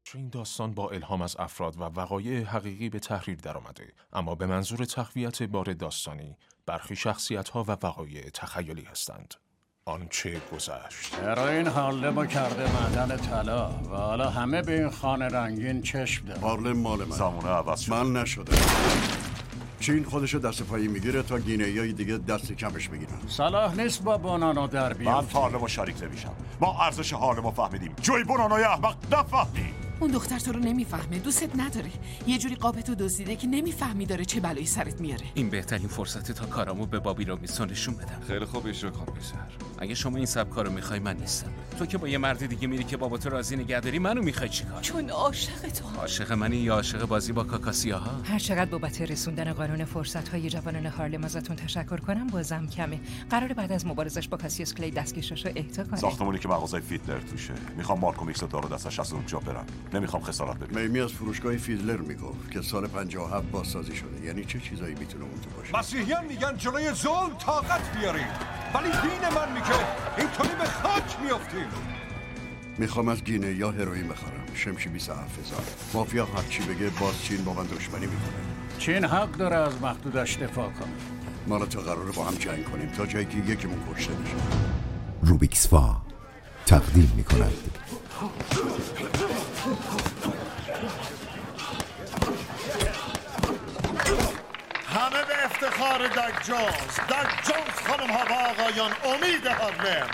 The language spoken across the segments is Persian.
این داستان با الهام از افراد و وقایع حقیقی به تحریر درآمده، اما به منظور تقویت بار داستانی برخی شخصیت‌ها و وقایع تخیلی هستند. آنچه گذشت. هروئین هارلمو کرده معدن طلا و حالا همه به این خانه رنگین چشم دارن. هارلم مال من. زمانه عوض شد. من نشده. چین خودشو دست پایی میگیره تا گینه‌ای دیگه دست کمش بگیرن. صلاح نیست با بونانو در بیاد. من هارلمو شریک نمیشم. ما ارزش هارلمو فهمیدیم. جوی بونانوی احمق نفهمید. اون دختر تو رو نمیفهمه، دوستت نداره. یه جوری قابتو دزدیده که نمیفهمی داره چه بلایی سرت میاره. این بهترین فرصت تا کارامو به بابی رابینسون نشون بدم. خیلی خوب اجرا کن پسر. اگه شما این سبک کارو میخوای من نیستم. تو که با یه مرد دیگه میری که بابا تو راضی نگه داری، منو میخوای چیکار؟ چون عاشق تو. عاشق منی یا عاشق بازی با کاکاسیاها؟ هر چقدر بابت رسوندن قانون فرصت‌های جوانان هارلم ازتون تشکر کنم بازم کمه. قراره بعد از مبارزش با کاسیوس کلی دستکشاشو اهدا کنه. ساختمونی که مغازه فیدلر توشه. میخوام مارکومیکس رو دار و دستش از اونجا برم. نمیخوام خسارت ببینم. میمی از فروشگاه فیدلر میگفت که سال 57 بازسازی شده. یعنی چه چیزایی میتونه اون تو باشه؟ مسیحیان میگن جلوی ظلم طاقت بیاریم، ولی دین من میگه اینطوری به خاک میافتیم. میخوام از گینه یا هروئین بخرم. شمشی 27,000. مافیا هر چی بگه باز چین با من دشمنی میکنه. چین حق داره از مخدودش دفاع کنه. ما تا قراره با هم جنگ کنیم تا جایی که یکیمون کشته بشه. روبیکسوا تقدیم میکند همه به افتخار داگ جونز خانم ها و آقایان، امید هارلم.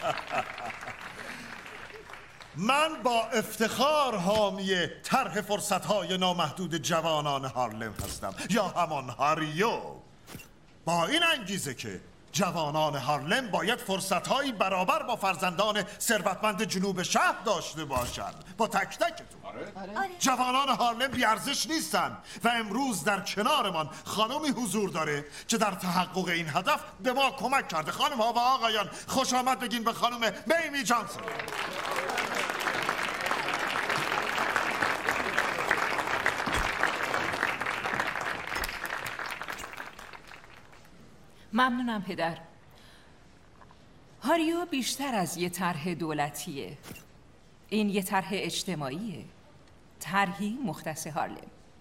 من با افتخار حامی طرح فرصت‌های نامحدود جوانان هارلم هستم، یا همان هاریو. با این انگیزه که جوانان هارلم باید فرصت‌هایی برابر با فرزندان ثروتمند جنوب شهر داشته باشند. با تک تکتون. جوانان هارلم بیارزش نیستن و امروز در کنارمان خانمی حضور داره که در تحقق این هدف به ما کمک کرده. خانم ها و آقایان، خوش آمد بگین به خانم میمی جانسون. ممنونم پدر. هاریو بیشتر از یه طرح دولتیه. این یه طرح اجتماعیه. طرحی مختص هارلم.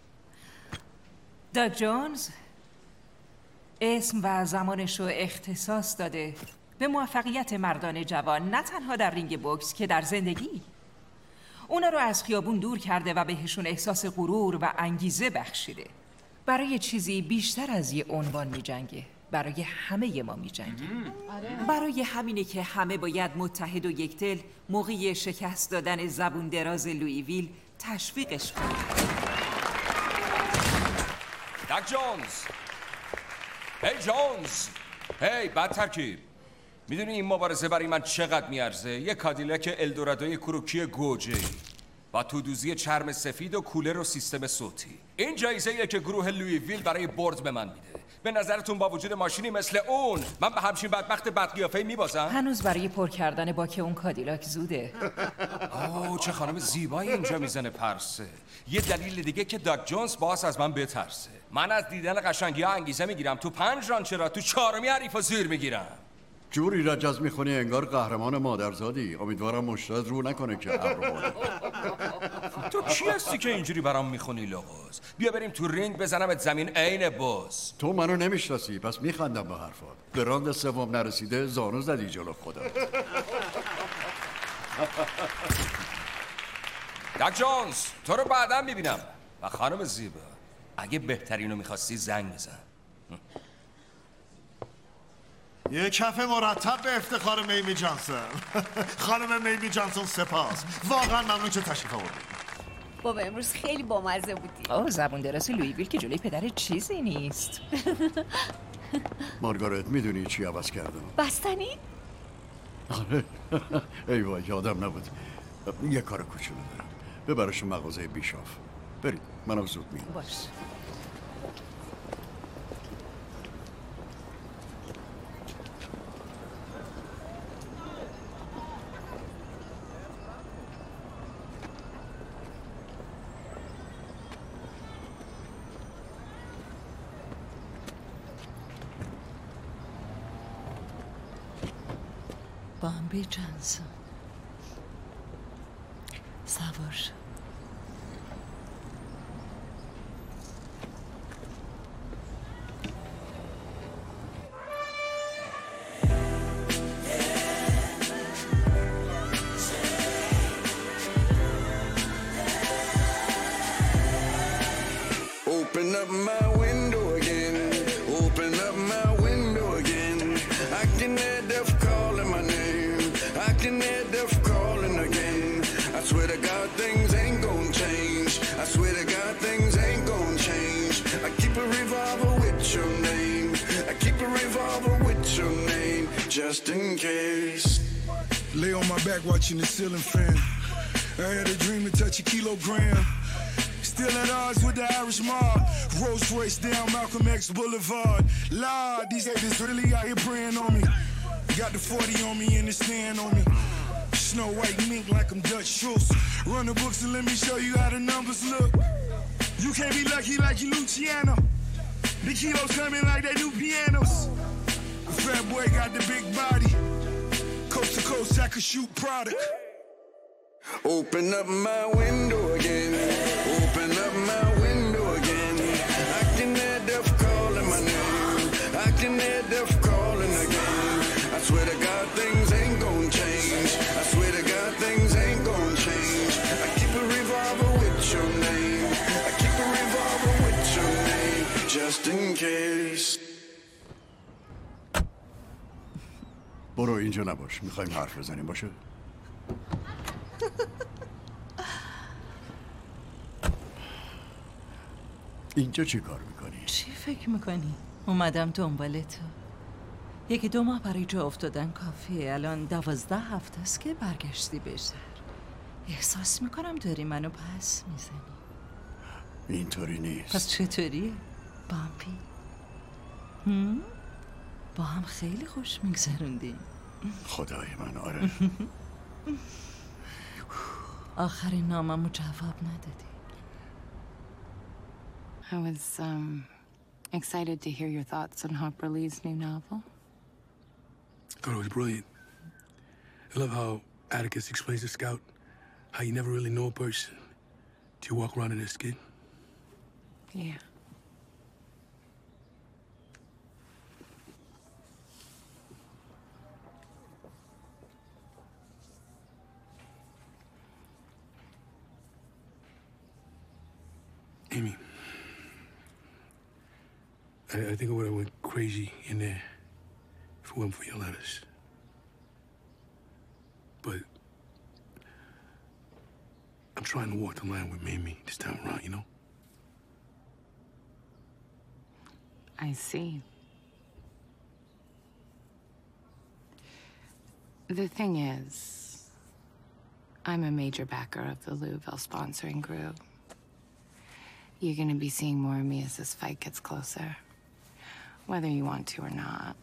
داگ جونز اسم و زمانش رو اختصاص داده به موفقیت مردان جوان، نه تنها در رینگ بوکس که در زندگی. اونا رو از خیابون دور کرده و بهشون احساس غرور و انگیزه بخشیده. برای چیزی بیشتر از یه عنوان می جنگه. برای همه ما می جنگه. برای همینه که همه باید متحد و یکدل موقع شکست دادن زبون دراز لویویل تشویقش کنیم. داگ جونز، هی جونز، هی بد ترکیب. میدونی این مبارزه برای من چقدر میارزه؟ یه کادیلاک الدورادوی کروکی گوجه با تودوزی چرم سفید و کولر و سیستم صوتی. این جایزه‌ایه که گروه لویویل برای برد به من میده. به نظرتون با وجود ماشینی مثل اون من به همچین بدبخت بدقیافه‌ای میبازم؟ هنوز برای پر کردن باک اون کادیلاک زوده. اوه چه خانم زیبایی اینجا میزنه پرسه. یه دلیل دیگه که داگ جونز باز از من بترسه. من از دیدن قشنگی ها انگیزه میگیرم، تو 5 رانچرا تو 4می حریفا زیر میگیرم. جوری رجز میخونی انگار قهرمان مادرزادی. امیدوارم مشتاق رو نکنه که تو کی هستی که اینجوری برام میخونی لغز؟ بیا بریم تو رینگ بزنمت زمین عین باز. تو منو نمیشناسی پس میخندم به حرفات. به راند سوم نرسیده زانو زدی جلو خودت. داگ جونز تو رو بعداً میبینم. و خانم زیبا اگه بهترینو میخواستی زنگ بزن. یه کف مرتب به افتخار میمی جانسون. خانم میمی جانسون سپاس. واقعا ممنون که تشریف آوردید. بابا امروز خیلی بامزه بودی. اوه زبون دراز لویویل که جلوی پدر چیزی نیست. مارگارت میدونی چی عوض کردم؟ بستنی؟ آره. ای وای یادم نبود. یه کار کوچولو دارم. ببرشون مغازه بیشاف. برید منم زود میام. باش. بامبی جانسون سوار شد. can hear death calling my name. I can hear death calling again. I swear to God things ain't gonna change. I swear to God things ain't gonna change. I keep a revolver with your name. I keep a revolver with your name, just in case. Lay on my back watching the ceiling fan. I had a dream to touch a kilogram. Still at odds with the Irish mob. Rolls Royce down Malcolm X Boulevard. Lord, these haters really out here praying on me. Got the 40 on me and the stand on me. Snow White mink like I'm Dutch Schultz. Run the books and let me show you how the numbers look. You can't be lucky like you Luciano. The kilos coming like they new pianos. The fat boy got the big body. Coast to coast, I could shoot product. Open up my window again. Open up my window again. I can hear death calling my name. I can hear death calling again. I swear to God things ain't gonna change. I swear to God things ain't gonna change. I keep a revolver with your name. I keep a revolver with your name, just in case. برو اینجا نباش، میخوایم حرف بزنیم. باشه؟ اینجا چی کار میکنی؟ چی فکر میکنی؟ اومدم دنبال تو. 1-2 ماه برای جا افتادن کافیه. الان 12 هفته است که برگشتی به شهر. احساس میکنم داری منو پس میزنی. اینطوری نیست. پس چطوریه؟ بامپی؟ با هم خیلی خوش میگذروندیم. خدای من آره. آخرین ناممو جواب ندادی. I was excited to hear your thoughts on Harper Lee's new novel. I thought it was brilliant. I love how Atticus explains to Scout how you never really know a person till you walk around in their skin. Yeah. Amy, I think I would have went crazy in there if it wasn't for your letters. But I'm trying to walk the line with Mamie this time around, you know? I see. The thing is, I'm a major backer of the Louisville sponsoring group. You're gonna be seeing more of me as this fight gets closer, whether you want to or not.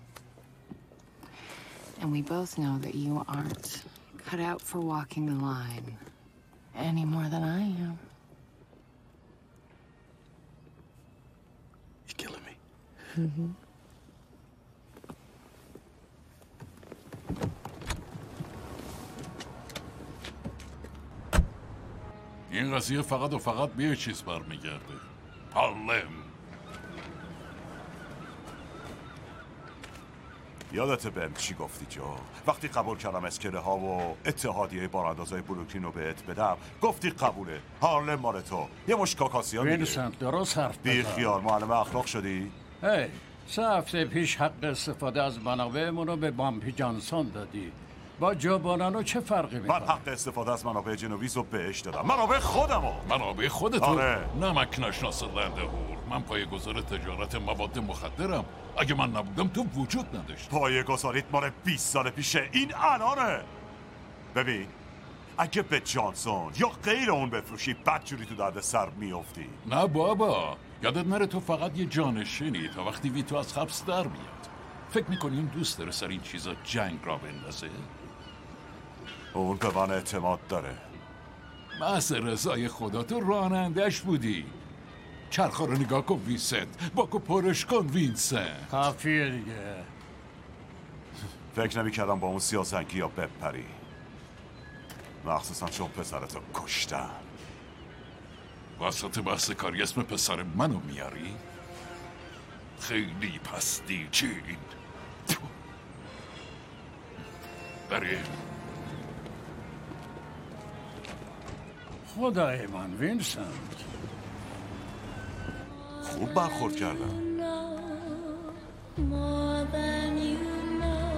And we both know that you aren't cut out for walking the line any more than I am. You're killing me. Mm-hmm. این قضیه فقط و فقط به یه چیز برمیگرده. هارلم. یادت بهم چی گفتی جو؟ وقتی قبول کردم اسکله ها و اتحادیه باراندازای بروکلین رو بهت بدم گفتی قبوله. هارلم مال تو. یه مش کاکاسیا میگه. وینسنت درست حرف بزن. بی خیال معلم اخلاق شدی؟ هی 3 هفته پیش حق استفاده از منابعمون رو به بامپی جانسون دادی. با جو بونانو چه فرقی میکنه؟ من حق استفاده از منابع جنویز رو بهش دادم. منابع خودمو. منابع خودتو؟ آره. نمک نشناس لندهور. من پایه‌گذار تجارت مواد مخدرم. اگه من نبودم تو وجود نداشت. پایه‌گذاریت مال 20 سال پیشه. این الانه. ببین اگه به جانسون یا غیر اون بفروشی بدجوری تو درد سر میافتی. نه بابا، یادت نره تو فقط یه جانشینی تا وقتی ویتو از حبس در میاد. فکر میکنی اون دوست داره سر این چیزا جنگ را بندازه؟ اون به من اعتماد داره. محض رضای خدا تو رانندش بودی. چرخا رو نگاه کن وینسنت، باکو پرش کن وینسنت. کافیه دیگه. فکر نمی‌کردم با اون سیاه‌سنگی یا بپری، مخصوصا چون پسرتو کشتن. وسط بحث کاری اسم پسر منو میاری؟ خیلی پستی چین. بریم. خدای من وینسنت، خوب برخورد کردم. More than you know.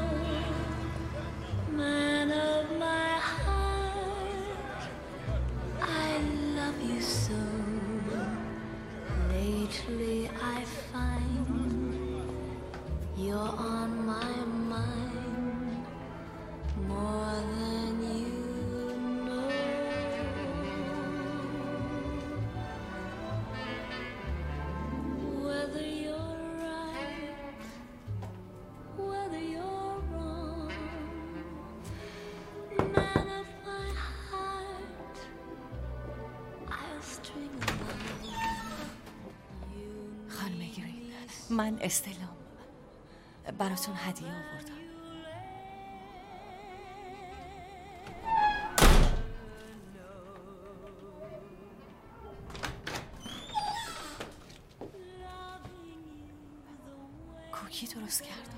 من استلام براتون هدیه آوردم. کوکی درست کردم.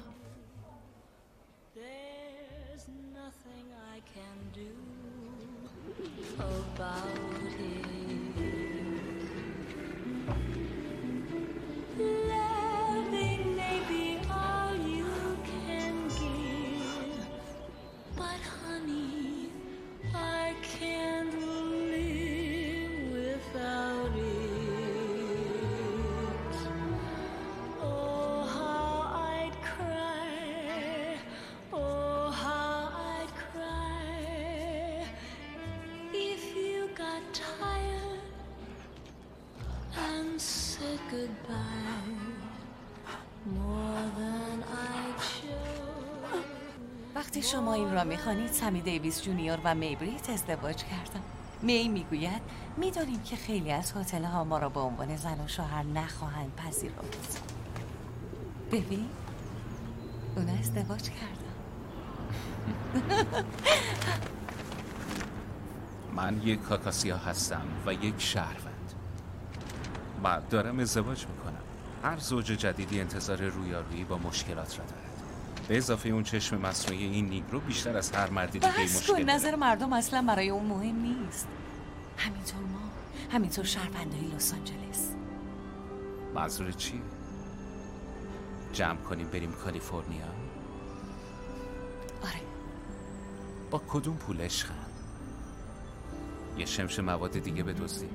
وقتی شما این را میخوانید سمی دیویس جونیور و می بریت ازدواج کردن. می میگوید میدانیم که خیلی از هتل ها ما را به عنوان زن و شوهر نخواهند پذیرفت. ببین اونا ازدواج کردن. من یک کاکاسیا هستم و یک شهروند. بعد دارم ازدواج میکنم. هر زوج جدیدی انتظار رویارویی با مشکلات را دارد. به اضافه اون چشم مصنوعی این نیگرو بیشتر از هر مردی دیگه مشکل داره. نظر مردم اصلا برای اون مهم نیست. همینطور ما، همینطور شهروندای لس آنجلس. منظور چی؟ جمع کنیم بریم کالیفرنیا؟ آره. با کدوم پول عشقم؟ یه شمش مواد دیگه بدزدیم.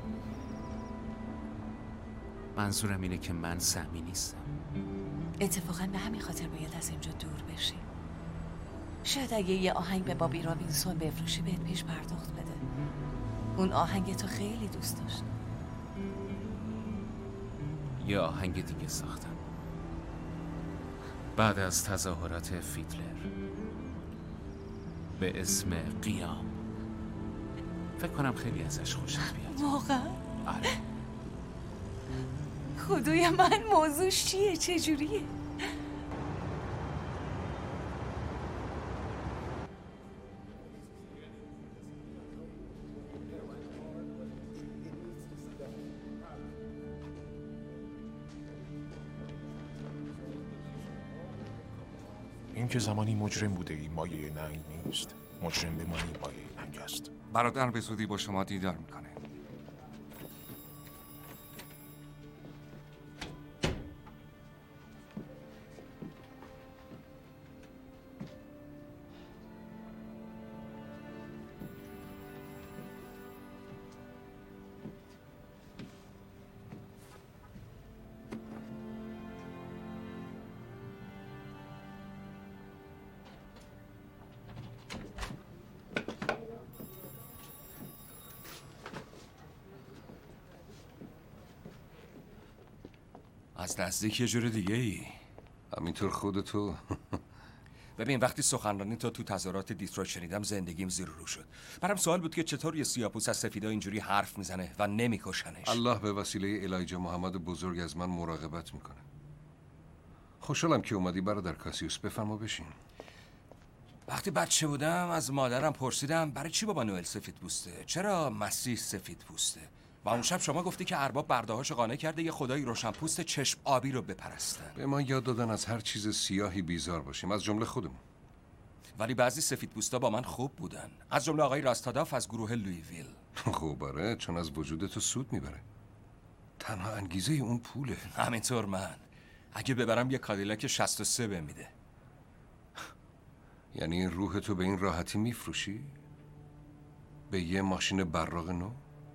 منظورم اینه که من سمی نیستم. اتفاقا به همین خاطر باید از اینجا دور بشیم. شاید اگه یه آهنگ به بابی رابینسون بفروشی بهت پیش پرداخت بده. اون آهنگ تو خیلی دوست داشت. یه آهنگ دیگه ساختم بعد از تظاهرات فیدلر به اسم قیام. فکر کنم خیلی ازش خوشت بیاد. واقعا؟ آره. خدای من موضوعش چیه؟ چجوریه؟ این که زمانی مجرم بوده ای مایه ننگ نیست. مجرم بمانی مایه ننگ است. برادر به زودی با شما دیدار میکنه. از نزدیک یه جور دیگه ای. همینطور خودتو. ببین وقتی سخنرانی تو تظاهرات دیترویت شنیدم زندگیم زیر رو شد. برام سوال بود که چطور یه سیاه‌پوست از سفیدا اینجوری حرف میزنه و نمیکشنش. الله به وسیله الایجا محمد بزرگ از من مراقبت میکنه. خوشحالم که اومدی برادر کاسیوس. بفرما بشین. وقتی بچه بودم از مادرم پرسیدم برای چی بابا نوئل سفید پوسته؟ چرا مسیح سفید پوسته؟ و اون شب شما گفتی که ارباب برده‌هاشو قانع کرده یه خدای روشنپوست چشم آبی رو بپرستن. به ما یاد دادن از هر چیز سیاهی بیزار باشیم، از جمله خودمون. ولی بعضی سفیدپوستا با من خوب بودن، از جمله آقای راستاداف از گروه لویویل. خوب باره، چون از وجود تو سود میبره. تنها انگیزه اون پوله. همینطور من اگه ببرم یه کادیلاک 63 بهم میده. یعنی روح تو به این راحتی میفروشی؟ به یه ماشین براق نو؟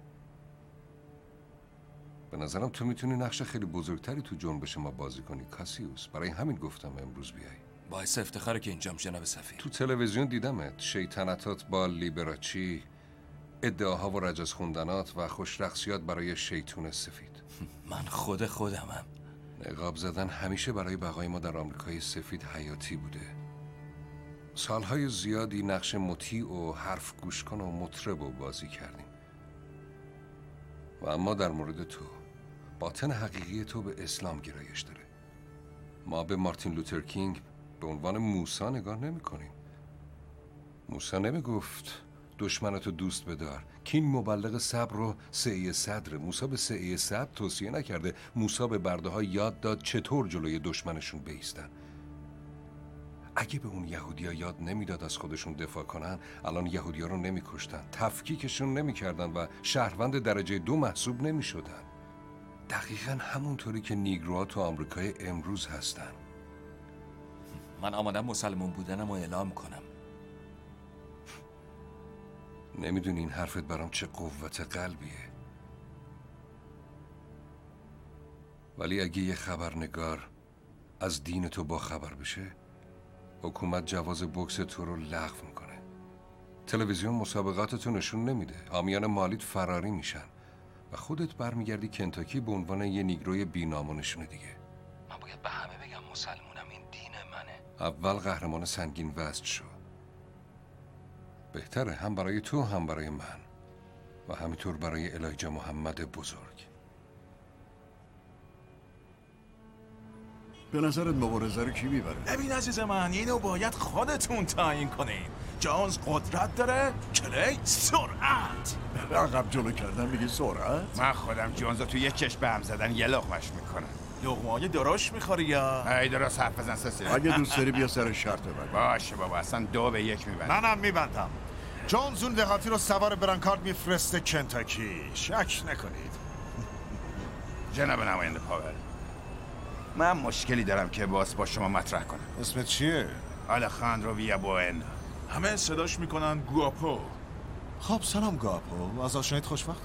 به نظرم تو میتونی نقش خیلی بزرگتری تو جنبش ما بازی کنی کاسیوس. برای همین گفتم امروز بیای. باعث افتخاره که اینجام جناب سفیر. تو تلویزیون دیدمت، شیطنتات با لیبراچی، ادعاها و رجز خوندنات و خوشرقصیات برای شیطون سفید. من خودمم. نقاب زدن همیشه برای بقای ما در آمریکای سفید حیاتی بوده. سالهای زیادی نقش مطیع و حرف گوش کن و مطرب و بازی کردیم. و اما در مورد تو، باطن حقیقی تو به اسلام گرایش داره. ما به مارتین لوتر کینگ به عنوان موسی نگاه نمی کنیم. موسی نمی گفت دشمنتو دوست بدار. کین مبلغ صبر و سعی صدر. موسی به سعی صبر توصیه نکرده. موسی به برده ها یاد داد چطور جلوی دشمنشون بایستن. اگه به اون یهودیا یاد نمیداد از خودشون دفاع کنن، الان یهودیا رو نمیکشتن، تفکیکشون نمیکردن و شهروند درجه 2 محسوب نمیشدن. دقیقاً همونطوری که نیگروها تو آمریکای امروز هستن. من آمادم مسلمون بودنم و اعلام کنم. نمیدونی این حرفت برام چه قوت قلبیه. ولی اگه یه خبرنگار از دین تو با خبر بشه، حکومت جواز بوکس تو رو لغو میکنه. تلویزیون مسابقاتتو نشون نمیده. حامیان مالیت فراری میشن و خودت برمیگردی کنتاکی به عنوان یه نیگروی بی‌نام دیگه. من باید به همه بگم مسلمونم، این دین منه. اول قهرمان سنگین وزن شو. بهتره هم برای تو هم برای من و همینطور برای الایجا محمد بزرگ. به نظرت مبارزه رو کی میبره؟ ببین عزیز من، اینو باید خودتون تعیین کنین. جونز قدرت داره، کلی سرعت. عقب جلو کردن میگی سرعت؟ من خودم جونز رو تو یه چشم به هم زدن یه لقمش میکنم. لقمه‌های درشت میخوری یا؟ ای درست حرف بزن سسی. اگه دوست داری بیا سر شرط ببند. باشه بابا، اصلا 2-1 میبندم. منم میبندم. جونز اون دهاتی رو سوار برانکارد میفرسته کنتاکی. شک نکنید. جناب نماینده پاور، من مشکلی دارم که با شما مطرح کنم. اسمت چیه؟ آلخاندرو ویابوئنا. همه صداش میکنن گواپو. خب سلام گواپو، از آشنایت خوشبختم.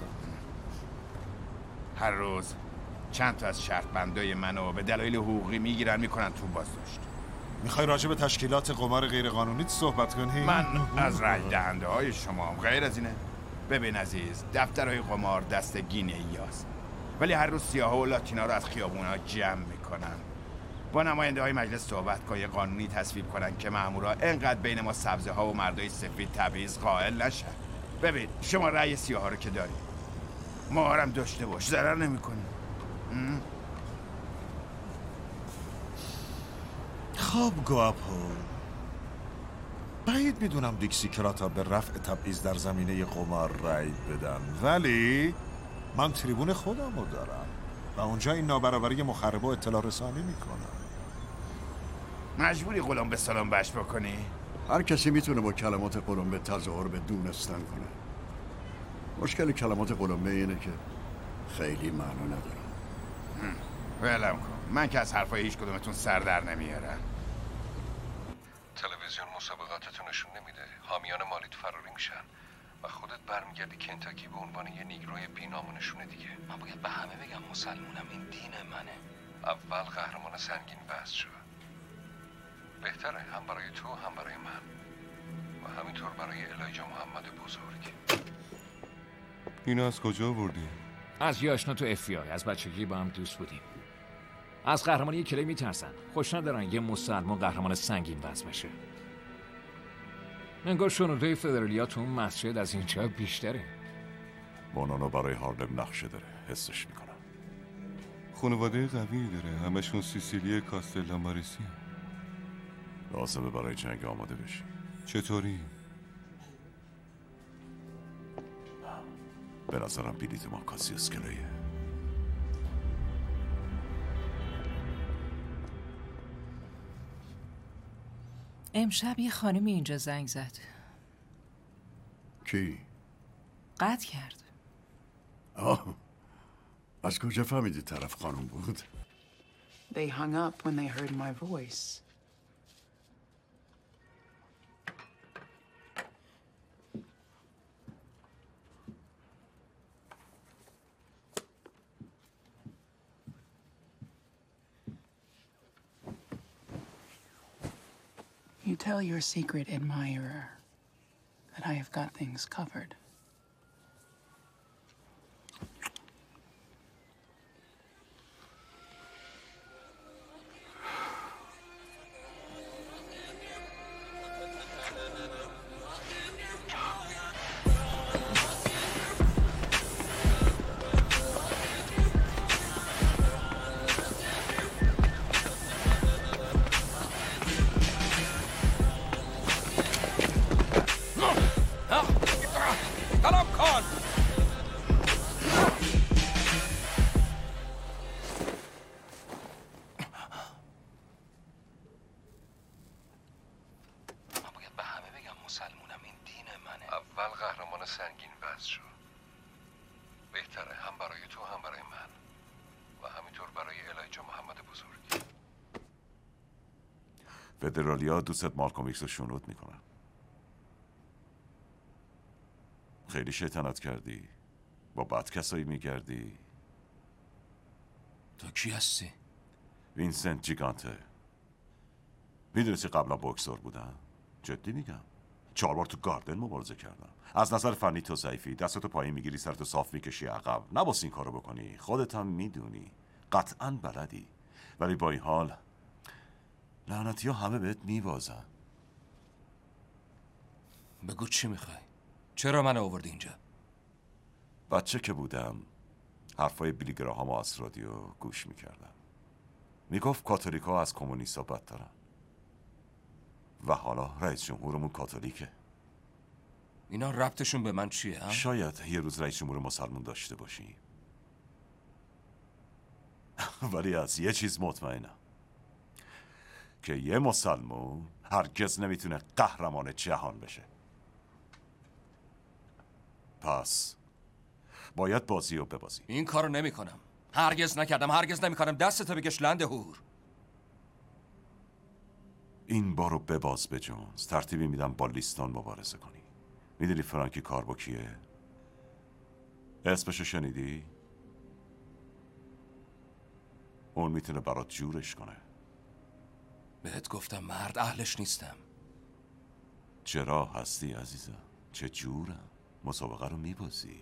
هر روز چند تا از شرط بندای منو به دلایل حقوقی میگیرن میکنن تو بازداشت. میخوای راجع به تشکیلات قمار غیرقانونیت صحبت کنی؟ من از رای دهنده های شما غیر از اینه. ببین عزیز، دفترهای قمار دست گینه‌ایاست، ولی هر روز سیاها و لاتینا رو از خیابونا جمع میکنن. با نماینده های مجلس صحبت کن، یه قانونی تصویب کنن که مامورا انقدر بین ما سبزه ها و مردای سفید تبعیض قائل نشن. ببین شما رأی سیاها رو که داری، مهارم داشته باش، ضرر نمیکنی. خب گواپو، بعید میدونم دیکسیکراتا به رفع تبعیض در زمینه قمار رأی بدن، ولی من تریبون خودم رو دارم و اونجا این نابرابری مخرب و اطلاع رسانی میکنم. مجبوری قلم به سلام بش بکنی؟ هر کسی میتونه با کلمات قلمبه تظاهر به دونستن کنه. مشکل کلمات قلمبه اینه که خیلی معنا نداره. ولم کن، من که از حرفای هیچ کدومتون سر در نمیارم. تلویزیون مسابقاتتو نشون نمیده. حامیان مالیت فراری میشن و خودت برمیگردی کنتاکی به عنوان یه نیگروی بی‌نامونشونه دیگه. من باید به همه بگم مسلمونم، این دین منه. اول قهرمان سنگین وزن شو. بهتره هم برای تو هم برای من و همینطور برای الایجا محمد بزرگ. اینو از کجا آوردی؟ از یه آشنا تو FBI. از بچگی با هم دوست بودیم. از قهرمانی کلی میترسن. خوش ندارن یه مسلمان قهرمان سنگین وزن بشه. انگار شنوده فدرالیا تو اون مسجد از اینجا بیشتره. بانانا برای هارلم نقشه داره، حسش میکنم. خانواده قوی داره، همشون سیسیلی کاستلا ماریسی. لازمه برای جنگ آماده بشی. چطوری؟ به نظرم بلیط ما کاسیوس کلیه. امشب یه خانمی اینجا زنگ زد. کی؟ قطع کرد. از کجا فهمیدی طرف خانم بود؟ They hung up when they heard my voice. You tell your secret admirer that I have got things covered. سنگین وضع شو. بهتره هم برای تو هم برای من و همینطور برای الایجا محمد بزرگ. فدرالیا دوستت مالکوم ایکس رو شنود میکنن. خیلی شیطنت کردی، با بد کسایی میگردی. تو کی هستی؟ وینسنت جیگانته. میدونستی قبلا بوکسور بودم؟ جدی میگم. 4 بار تو گاردن مبارزه کردم. از نظر فنی تو ضعیفی، دستتو پایین میگیری، سرتو صاف میکشی عقب. نباس این کارو بکنی. خودت هم میدونی، قطعا بلدی، ولی با این حال لعنتی ها همه بهت میبازن. بگو چی میخوای؟ چرا من آوردی اینجا؟ بچه که بودم حرفای بیلی گراهام از رادیو گوش میکردم. میگفت کاتولیکا از کمونیستا بدترن و حالا رئیس جمهورمون کاتولیکه. اینا ربطشون به من چیه هم؟ شاید یه روز رئیس جمهور مسلمون داشته باشی ولی از یه چیز مطمئنم که یه مسلمون هرگز نمیتونه قهرمان جهان بشه. پس باید بازی رو ببازی. این کارو نمیکنم. هرگز نکردم، هرگز نمیکنم. دستتو بکش لنده هور. این بارو بباز به جونز. ترتیبی میدم با لیستان مبارزه کنی. میدونی فرانکی کاربو کیه؟ اسمشو شنیدی؟ اون میتونه برات جورش کنه. بهت گفتم مرد، اهلش نیستم. چرا هستی عزیزم؟ چه جورم؟ مسابقه رو میبازی.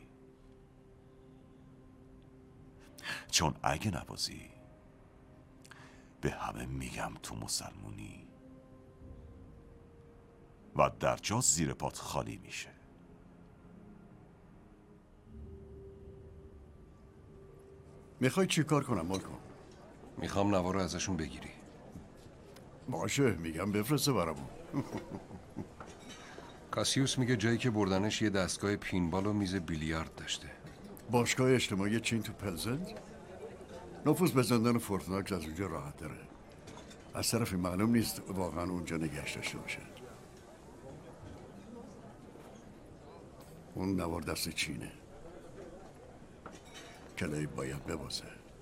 چون اگه نبازی به همه میگم تو مسلمونی و در جا زیر پات خالی میشه. میخوای چی کار کنم مالکوم؟ میخوام نوا رو ازشون بگیری. باشه، میگم بفرسته برامون. کاسیوس میگه جایی که بردنش یه دستگاه پینبال و میز بیلیارد داشته. باشگاه اجتماعی چین تو پلزنت؟ نفوذ به زندان فورتناکس از اونجا راحت داره. از طرفی معلوم نیست واقعا اونجا نگهش داشته باشه. اون نوار دست چینه. کلی باید ببازه.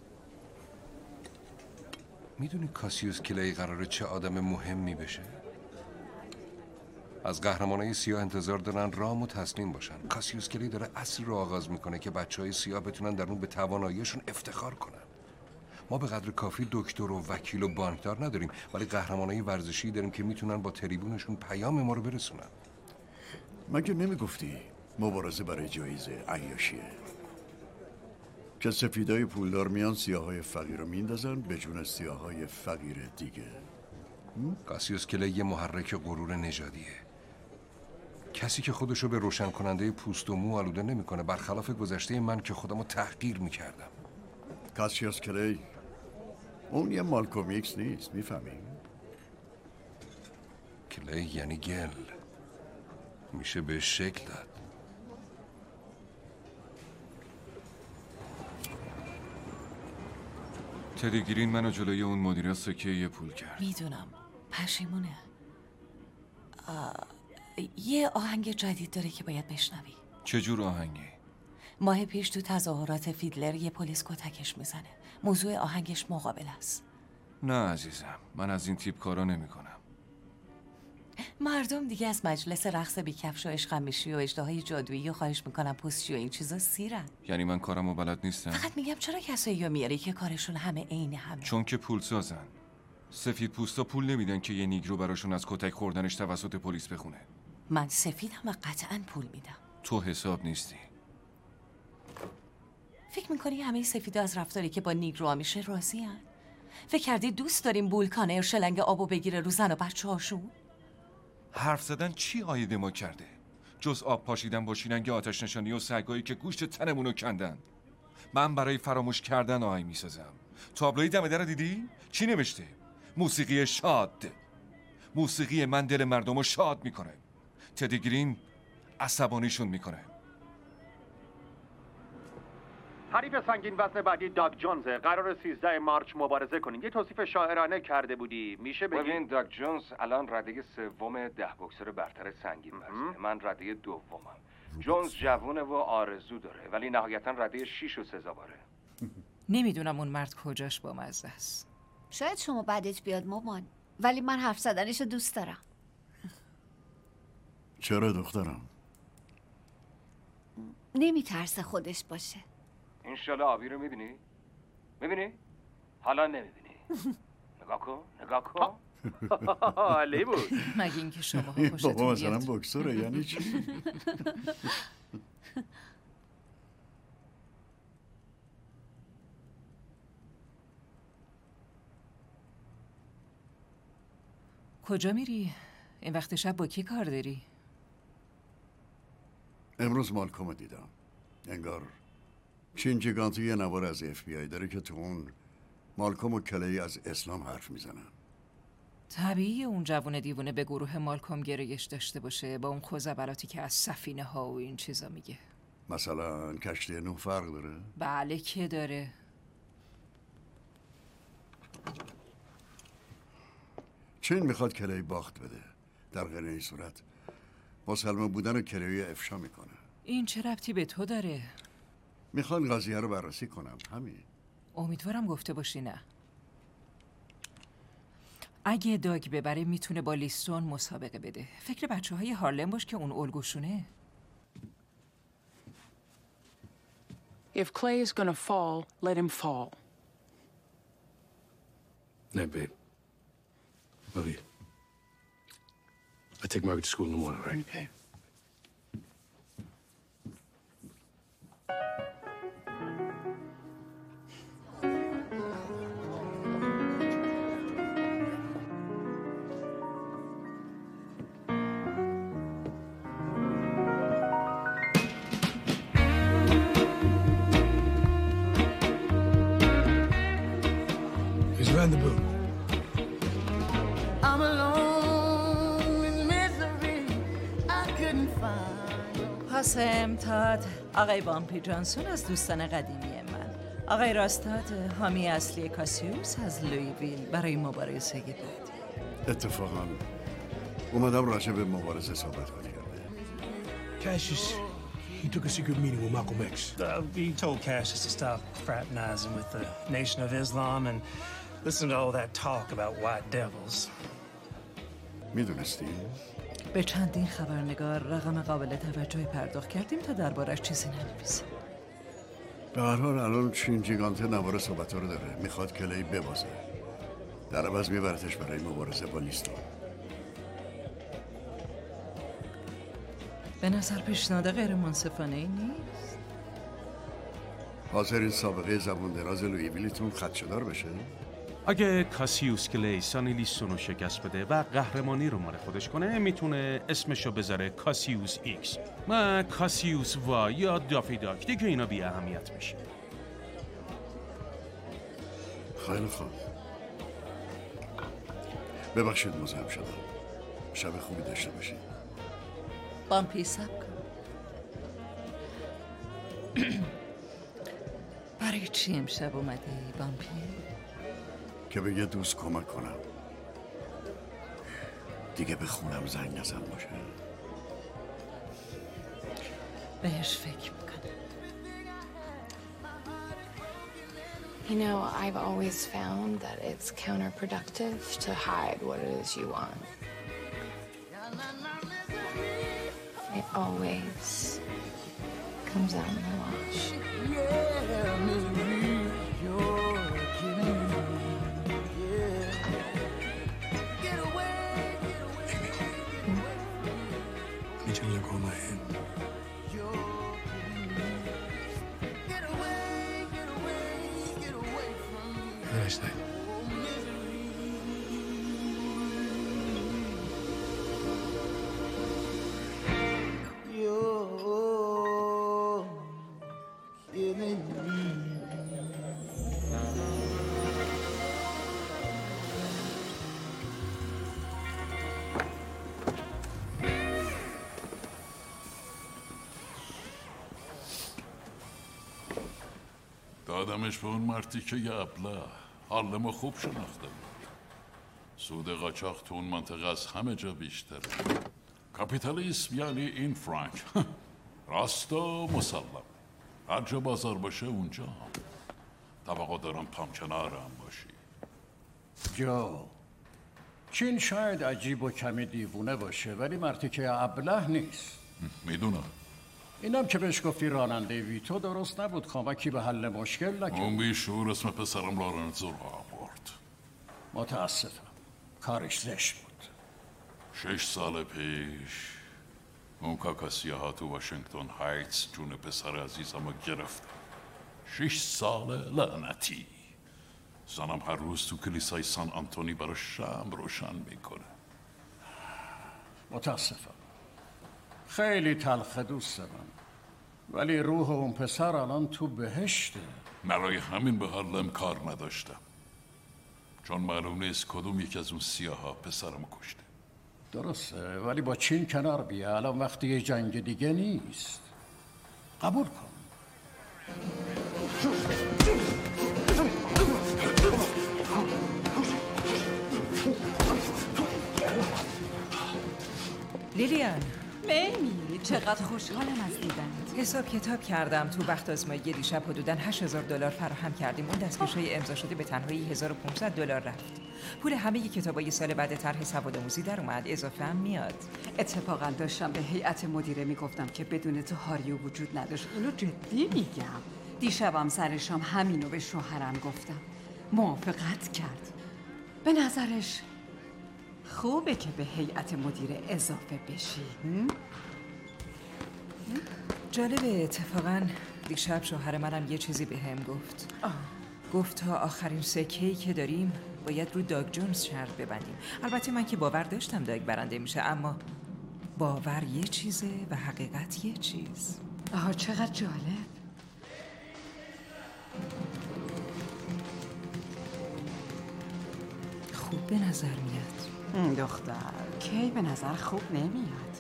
میدونی کاسیوس کلی قراره چه آدم مهمی بشه؟ از قهرمانای سیاه انتظار دارن رام و تسلیم باشن. کاسیوس کلی داره عصری رو آغاز میکنه که بچهای سیاه بتونن در اون به تواناییشون افتخار کنن. ما به قدر کافی دکتر و وکیل و بانکدار نداریم، ولی قهرمانای ورزشی داریم که میتونن با تریبونشون پیام ما رو برسونن. مگه نمیگفتی مبارزه برای جایزه عیاشیه؟ که سفیدای پولدار میان سیاهای فقیر رو میندازن به جون سیاهای فقیر دیگه. کاسیوس کلی یه محرک غرور نژادیه. کسی که خودشو به روشن کننده پوست و مو آلوده نمیکنه، برخلاف گذشته من که خودمو تحقیر میکردم. کاسیوس کلی اون یه مالکوم ایکس نیست، میفهمی؟ کلی یعنی گل، میشه به شکل داد. تدی گرین منو جلوی اون مدیر سکه پول کرد. میدونم، پشیمونه. یه آهنگ جدید داره که باید بشنوی. چجور آهنگی؟ ماه پیش تو تظاهرات فیدلر یه پلیس کتکش میزنه. موضوع آهنگش مقابل است. نه عزیزم، من از این تیپ کارا نمی کنم. مردم دیگه از مجلس رقص بیکفش و عشقمیشی و اژدهای جادویی و خواهش میکنن پوستچی و این چیزا سیرن. یعنی من کارمو بلد نیستم؟ فقط میگم چرا کسایی میاری که کارشون همه عین همه؟ چون که پول سازن. سفید پوستا پول نمیدن که یه نیگرو براشون از کتک خوردنش توسط پلیس بخونه. من سفیدم و قطعاً پول میدم. تو حساب نیستی. فکر میکنی همه سفیدا از رفتاری که با نیگروها میشه راضی هن؟ فکر کردی دوست داریم بولکانر شلنگ آبو بگیره رو زن و بچه هاشون؟ حرف زدن چی آیده ما کرده؟ جز آب پاشیدن با شیلنگ آتش نشانی و سگایی که گوشت تنمونو کندن. من برای فراموش کردن آهنگ میسازم. تابلوی دم در رو دیدی؟ چی نوشته؟ موسیقی شاد. موسیقی من دل مردمو شاد میکنه. تدی گرین عصبانیشون میکنه. حریف سنگین وزن بعدی داگ جونز، قرار 13 مارچ مبارزه کنین. یه توصیف شاعرانه کرده بودی، میشه بگی؟ ببین داگ جونز الان رده سوم 10 بوکسر برتر سنگین وزنه. من رده دومم. جونز جوونه و آرزو داره ولی نهایتا رده 6 و سزاواره. نمیدونم اون مرد کجاش با مزه است. شاید شما بعدت بیاد مامان، ولی من حرف زدنشو دوست دارم. چرا دخترم؟ نمیترسه خودش باشه. انشالله آبی رو میبینی؟ میبینی؟ حالا نمیبینی. نگاه کن نگاه کن. عالی بود. مگه اینکه شما این خوشتون بابا مثلا بیاد. بکسوره یعنی چی؟ کجا میری؟ این وقت شب با کی کار داری؟ امروز مالکوم دیدم. انگار چین جیگانتی یه نوار از FBI داره که تو اون مالکوم و کلی از اسلام حرف میزنن. طبیعیه اون جوون دیوونه به گروه مالکوم گرایش داشته باشه با اون خزعبلاتی که از سفینه ها و این چیزا میگه. مثلا کشتی نوح فرق داره؟ بله که داره. چین میخواد کلی باخت بده. در غیر این صورت مسلمان بودن و کلی افشا میکنه. این چه ربطی به تو داره؟ میخوان قضیه رو بررسی کنم، همین. امیدوارم گفته باشی نه. اگه داگ ببره میتونه با لیستون مسابقه بده. فکر بچه های هارلم باش که اون الگوشونه. If Clay is gonna fall, let him fall. Night, babe. Love you. I take Margaret to school in the morning, right? Okay. He's rendezvous. I'm alone in misery. I couldn't find. قاسم تاد آقای بامپی جانسون از دوستان قدیمی من. آقای راستاد حامی اصلی کاسیوس از لویویل برای مبارزه بعدی. اتفاقا اومدم راجع به مبارزه صحبت کنیم. Cassius, he took a secret meeting with Malcolm X. He told Cassius to stop fraternizing with the Nation of Islam and listen to all that talk about white devils. میدونستی؟ به چندین خبرنگار رقم قابل توجهی پرداخت کردیم تا دربارش چیزی ننویسه. به هر حال الان چین جیگانته نوار صحبت رو داره. میخواد کلی ببازه. در عوض میبرتش برای مبارزه با لیستون. به نظر پیشنهاد غیر منصفانه ای نیست؟ حاضرین سابقه زبون دراز لویویلیتون خدشه‌دار بشه؟ اگه کاسیوس کلی سانی لیستون رو شکست بده و قهرمانی رو مال خودش کنه میتونه اسمشو بذاره کاسیوس ایکس و کاسیوس وای یا دافی داک دیگه اینا بی اهمیت میشه. خیلی خوب. ببخشید مزاحم شدم. شب خوبی داشته باشید. بامپی سب کن. برای چی امشب اومدی بامپی؟ که به یه دوست کمک کنم. دیگه به خونم زنگ نزن باشه. بهش فکر میکنم. You know, I've always found that it's counterproductive to hide what it is you want. It always comes out in the wash. Yeah, misery, you're killing me. Yeah. Get away, get away. I need you to hold my hand. Get away, get away, get away from me. Have a nice night. You're killing me. دادمش به اون مردی که یه ابله حالمو خوب شناخته بود. سود قاچاق تو اون منطقه از همه جا بیشتره. کاپیتالیسم یعنی این فرانک. راستا مسلم. هر جا بازار باشه اونجا. توقع دارم پام کنارم باشی. جو، چین شاید عجیب و کمی دیوونه باشه ولی مردی که ابله نیست. میدونم. اینم که بهش گفتی راننده ویتو درست نبود، کمکی به حل مشکل نکرد. اون بیشعور اسم پسرم لارنزو رو آورد. متاسفم، کارش زشت بود. 6 سال پیش اون کاکاسیاها تو واشنگتن هایتس جون پسر عزیزم رو گرفتن. 6 سال لعنتی. زنم هر روز تو کلیسای سان آنتونی برای شمع روشن میکنه. متاسفم، خیلی تلخ دوست من، ولی روح اون پسر الان تو بهشته. برای همین به هارلم کار نداشتم، چون معلوم نیست کدوم یکی از اون سیاها پسرم کشته. درسته، ولی با چین کنار بیا، الان وقتی یه جنگ دیگه نیست. قبول کن. لیلیان، میمی چقدر خوشحالم از دیدنت. حساب کتاب کردم تو وقت آزمایی دیشب حدوداً $8,000 فراهم کردیم. اون دستکشای امضا شده به تنهایی $1,500 رفت. پول همه کتابای سال بعد طرح سوادآموزی در اومد، اضافه هم میاد. اتفاقا داشتم به هیئت مدیره میگفتم که بدون تو هاریو وجود نداشت. اینو جدی میگم. دیشبم سر شام همینو به شوهرم گفتم. موافقت کرد. به نظرش خوبه که به هیئت مدیره اضافه بشی. جالبه، اتفاقا دیشب شوهر منم یه چیزی به هم گفت. گفت تا آخرین سکه‌ای که داریم باید رو داگ جونز شرط ببندیم. البته من که باور داشتم داگ برنده میشه، اما باور یه چیزه و حقیقت یه چیز. چقدر جالب. خوب به نظر میاد. دختر کی به نظر خوب نمیاد.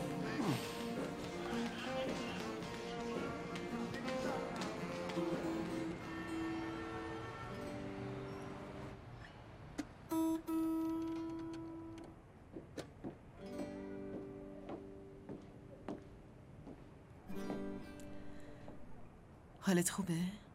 حالت خوبه؟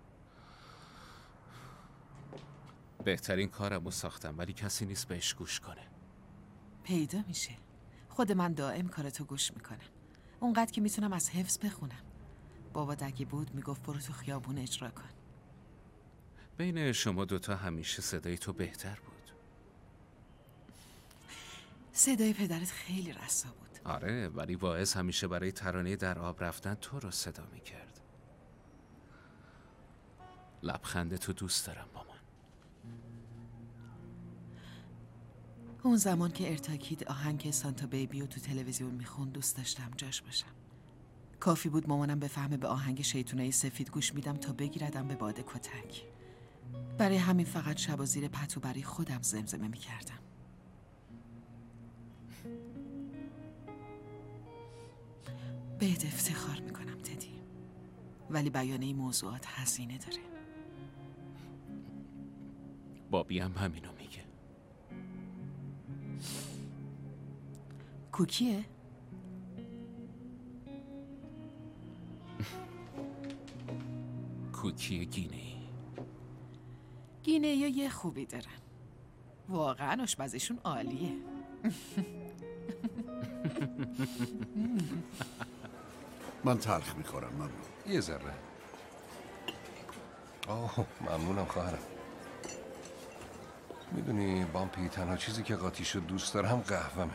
بهترین کارمو ساختم ولی کسی نیست بهش گوش کنه. پیدا میشه. خود من دائم کارتو گوش میکنم. اونقدر که میتونم از حفظ بخونم. بابا اگه بود میگفت برو تو خیابون اجرا کن. بین شما دوتا همیشه صدای تو بهتر بود. صدای پدرت خیلی رسا بود. آره، ولی واعظ همیشه برای ترانه در آب رفتن تو رو صدا میکرد. لبخند تو دوست دارم مامان. اون زمان که ارتاکید آهنگ سانتا بیبیو تو تلویزیون میخوند دوست داشتم جاش باشم. کافی بود مامانم بفهمه به آهنگ شیطونای سفید گوش میدم تا بگیردم به باد کتک. برای همین فقط شب و زیر پتو برای خودم زمزمه میکردم. بهت افتخار میکنم تدی، ولی بیان این موضوعات هزینه داره. بابی هم همینو میگه. کوکیه؟ کوکی گینه‌ای. گینه‌ای یه خوبی دارن، واقعا آشپزشون عالیه. من تلخ میخورم. ممنون. یه ذره. ممنونم خواهرم. میدونی بامپی، تنها چیزی که قاطیشو دوست دارم قهوه‌مه.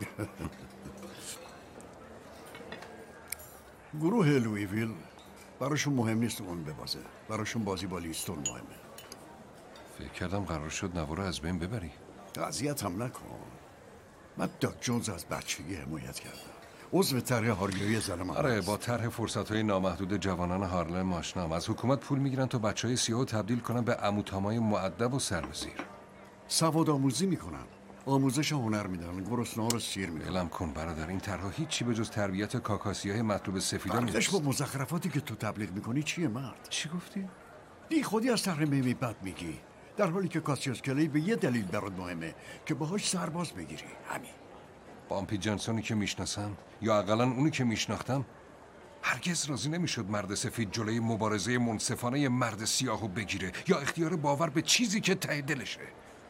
گروه لویویل براشون مهم نیست اون ببازه، براشون بازی با لیستون مهمه. فکر کردم قرار شد نوارو از بین ببری. اذیت هم نکن. من داگ جونز از بچگی حمایت کردم. عضو طرح هاریوی زن من. آره، با طرح فرصت‌های نامحدود جوانان هارلم آشنام. از حکومت پول میگیرن تا بچهای سیاهو تبدیل کنن به عموتامای مؤدب و سربزیر. سواد آموزی میکنن، آموزش هنر میدن، گرسنه‌ها رو سیر میکنن. علم کن برادر، این طرحها هیچی به جز تربیت کاکاسیای مطلوب سفیدا نیست. فرقش با مزخرفاتی که تو تبلیغ میکنی چیه مرد؟ چی گفتی؟ بی خودی از طرح میمی بد میگی، در حالی که کاسیوس کلی به یه دلیل برات مهمه که باهاش سرباز بگیری. همین. بامپی جانسونی که میشناسم، یا اقلا اونی که میشناختم، هرگز راضی نمیشد مرد سفید جلوی مبارزه منصفانه مرد سیاهو بگیره یا اختیار باور به چیزی که ته دلشه.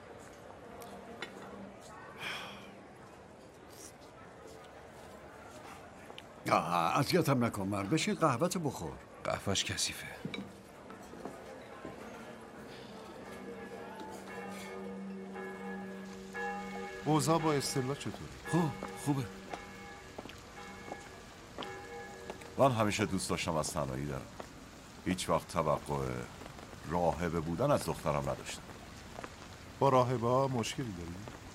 اذیتم نکن مرد، بشین قهوه‌تو بخور. قهوه‌اش کثیفه. اوضاع با استلا چطوری؟ خوبه. من همیشه دوست داشتم از تنهایی دارم. هیچ وقت توقع راهبه بودن از دخترم نداشتم. با راهبه ها مشکلی داری؟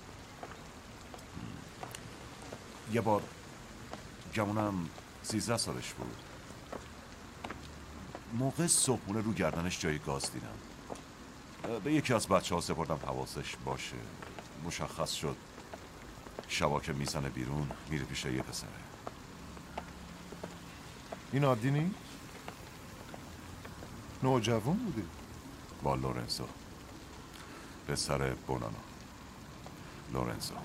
یه بار گمونم 13 سالش بود، موقع صبحونه رو گردنش جای گاز دیدم. به یکی از بچه ها سپردم حواسش باشه. مشخص شد شبا که میزنه بیرون میره پیش یه پسره. این عادی نیست؟ نوجوان بوده. با لورنزو، پسر بونانو. لورنزو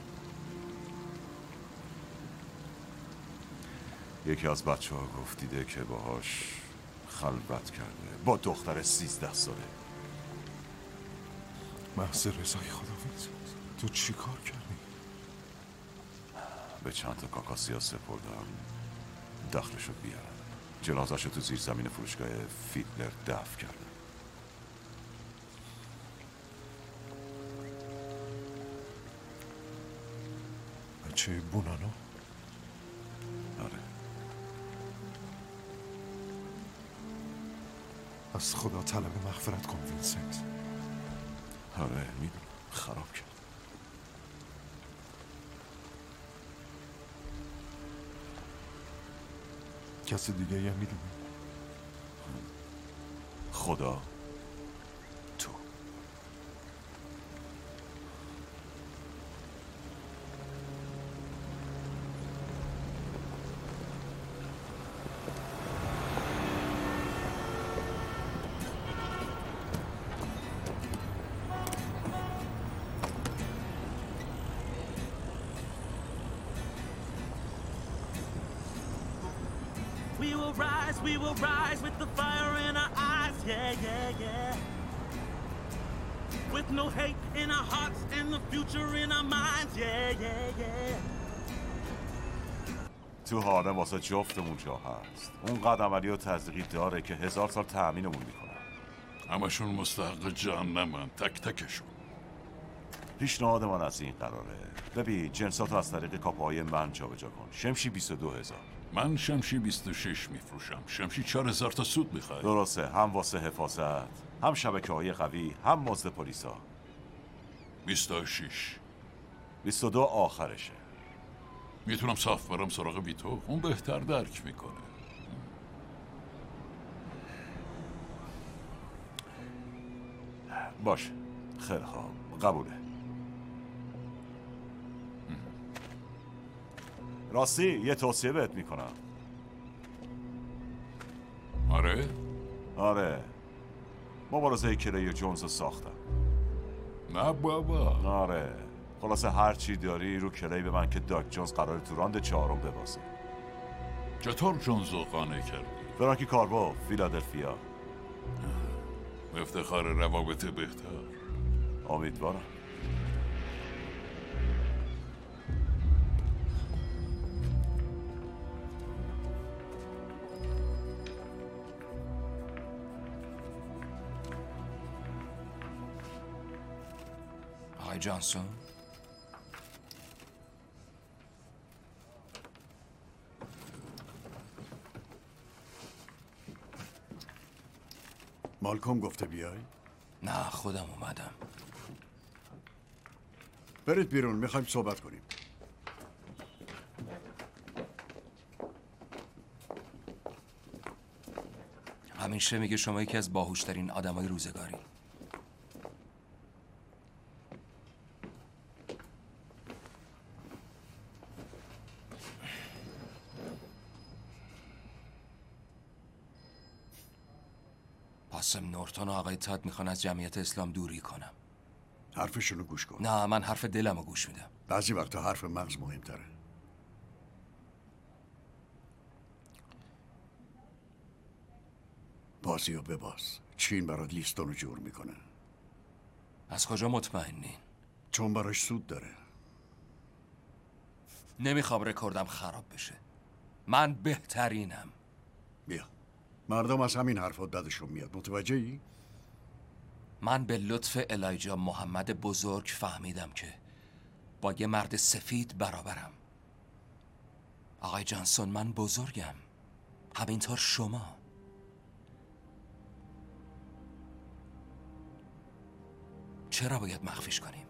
یکی از بچه ها گفت دیده که باهاش خلوت کرده با دختر 13 ساله. محض رضای خداوند. تو چی کار کردی؟ به چند تا کاکاسیا سپردم دخلشو بیارن. جنازه‌شو تو زیر زمین فروشگاه فیدلر دفن کردم. بچه بونانو؟ آره. از خدا طلب مغفرت کن وینسنت. آره میدونم خراب کرد. کسی دیگه هم میدونی؟ خدا، تو. We will rise with the fire in our eyes, yeah, yeah, yeah. With no hate in our hearts and the future in our minds, yeah, yeah, yeah. تو هارلم واسه جفتمون جا هست. اون قدمالی و تزریقی داره که 1000 سال تأمینمون میکنه. همشون مستحق جهنمن، تک تکشون. پیشنهاد من از این قراره. ببین جنساتو از طریق کاپاهای من جابجا کن. شمشی 22000. من شمشی 26 میفروشم. شمشی 4000 تا سود میخوای. درسته، هم واسه حفاظت، هم شبکه‌های قوی، هم مزد پلیسا. 26. 22 آخرشه. میتونم صاف برم سراغ ویتو؟ اون بهتر درک میکنه. باشه، خیلی خوب، قبوله. راستی یه توصیه بهت میکنم. آره؟ آره، مبارزه کلی و جونز رو ساختم. نه بابا. آره، خلاصه هر چی داری رو کلی به من که داک جونز قراره تو راند 4 ببازه. چطور جونز رو قانع کردی؟ فرانکی کاربو، فیلادلفیا. افتخار روابط بهتر. امیدوارم. آقای جانسون؟ مالکوم گفته بیای؟ نه خودم اومدم. برید بیرون، میخوایم صحبت کنیم. همیشه میگه شما یکی از باهوشترین آدمای روزگاری. قاسم نورتون و آقای تاد میخوان از جمعیت اسلام دوری کنم. حرفشونو گوش کن. نه من حرف دلمو گوش میدم. بعضی وقتا حرف مغز مهمتره. بازیو بباز. چین برات لیستونو جور میکنه. از کجا مطمئنین؟ چون براش سود داره. نمیخوام رکوردم خراب بشه. من بهترینم. بیا. مردم از همین حرفات بدشون میاد. متوجهی؟ من به لطف الایجا محمد بزرگ فهمیدم که با یه مرد سفید برابرم. آقای جانسون، من بزرگم، همینطور شما. چرا باید مخفیش کنیم؟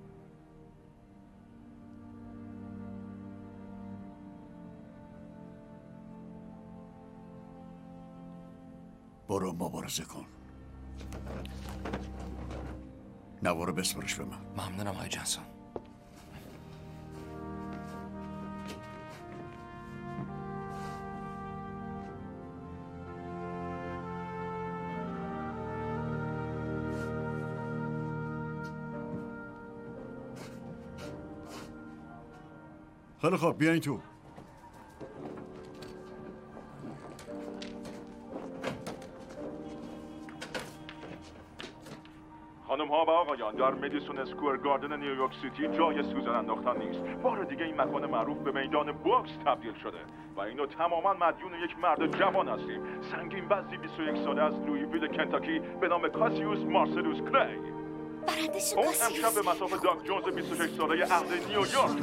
برو مبارزه کن. نوارو بسپرش به من. ممنونم آقای جانسون. خیلی خوب، بیاین تو. خانم ها و آقایان، در مدیسون اسکوئر گاردن نیویورک سیتی جای سوزن انداختن نیست. بار دیگه این مکان معروف به میدان بوکس تبدیل شده و اینو تماما مدیون یک مرد جوان هستیم. سنگین وزنی 21 ساله از لویویل کنتاکی به نام کاسیوس مارسلوس کری. اون امشب به مصاف داگ جونز 26 ساله عهد نیویورک.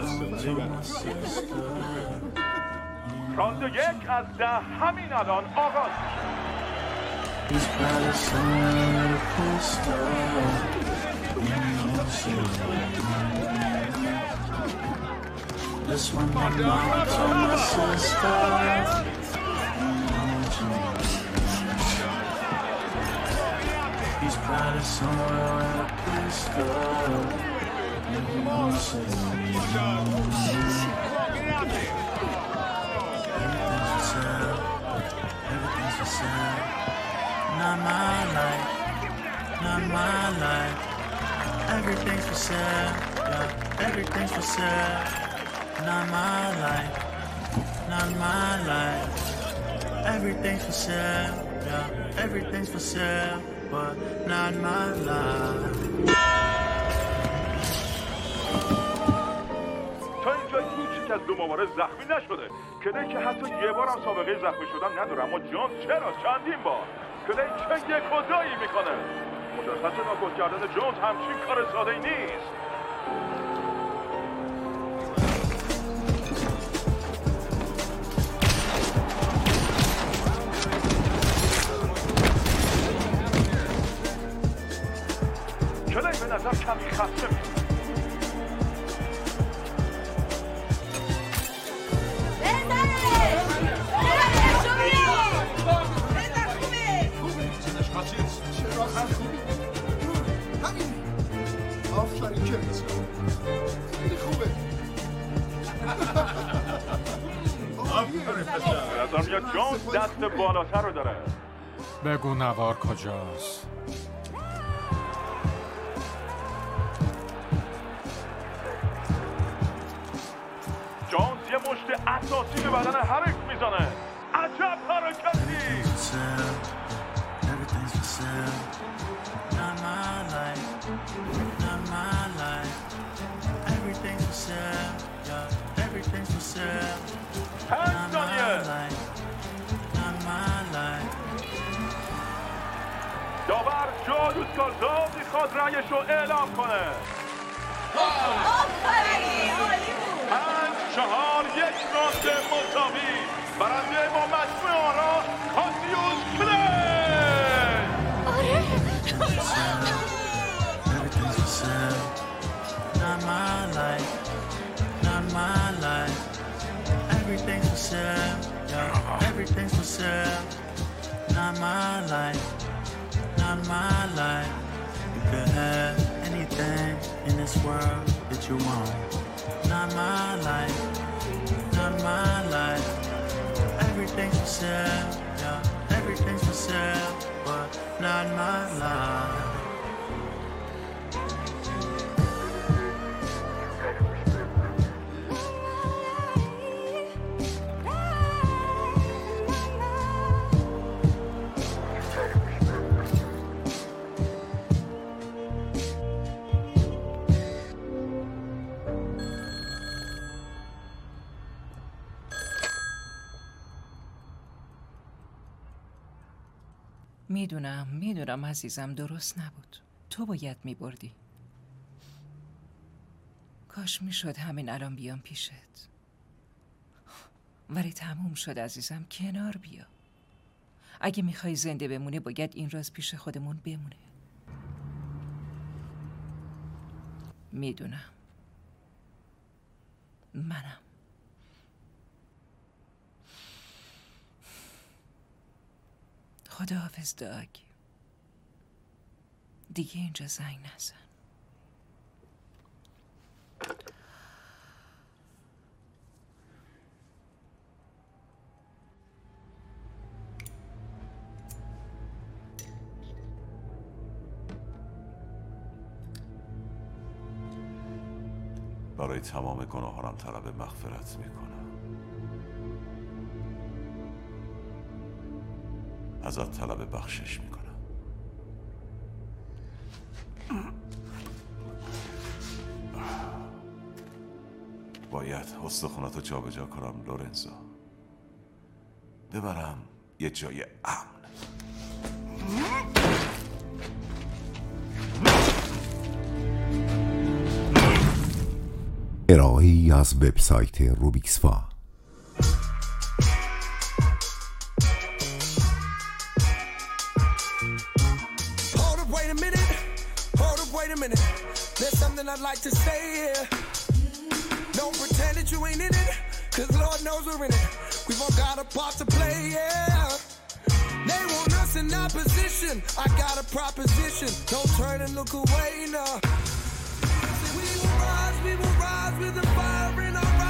راند 1 از 10 همین الان آغاز میشه. He's probably somewhere close to this one, my mom told my sister. He's probably somewhere where the police go. Everything's for sale. Not my life, not my life. Everything's for sale, yeah. Everything's for sale. Not my life, not my life. Everything's for sale, yeah. Everything's for sale, but not my life. تا اینجا هیچ از دو مبارز زخمی نشده. کلی که حتی یه بار هم سابقه زخمی شدن نداره، اما جونز چرا چندین بار. کلی چه یک و دایی میکنه. مشخص ناکوت کردن جونز همچین کار ساده ای نیست. کلی به نظر کمی خسته میشه. آفرین که خیلی خوبه. به نظر میاد جونز دست بالاتر رو داره. بگو نوار کجاست؟ جونز یه مشت اساسی به بدن هرک میزنه. عجب حرکتی. Everything's for sale. Not my life, not my life. Everything's for sale, yeah. Everything's for sale. Not my life, not my life. داور جادو سالزا میخواد رأیش رو اعلام کنه. 5-4 یک راند مساوی. برنده با مجموع آرا کاسیوس کلی. Everything's for sale. Not my life, not my life. Everything's for sale, yeah. Everything's for sale. Not my life, not my life. You could have anything in this world that you want. Not my life, not my life. Everything's for sale, yeah. Everything's for sale, but not my life. میدونم عزیزم، درست نبود. تو باید میبردی. کاش میشد همین الان بیام پیشت، ولی تموم شد عزیزم. کنار بیا. اگه میخوای زنده بمونه باید این راز پیش خودمون بمونه. میدونم. منم. خداحافظ داگ. دیگه اینجا زنگ نزن. برای تمام گناهانم طلب مغفرت میکنم. ازت طلب بخشش میکنم. باید استخوناتو جا به جا کنم لورنزو. ببرم یه جای امن. ارائه‌ای از وبسایت روبیکسفا. There's something I'd like to say here. Don't pretend that you ain't in it, cause Lord knows we're in it. We've all got a part to play, yeah. They want us in opposition. I got a proposition. Don't turn and look away, no. We will rise with the fire in our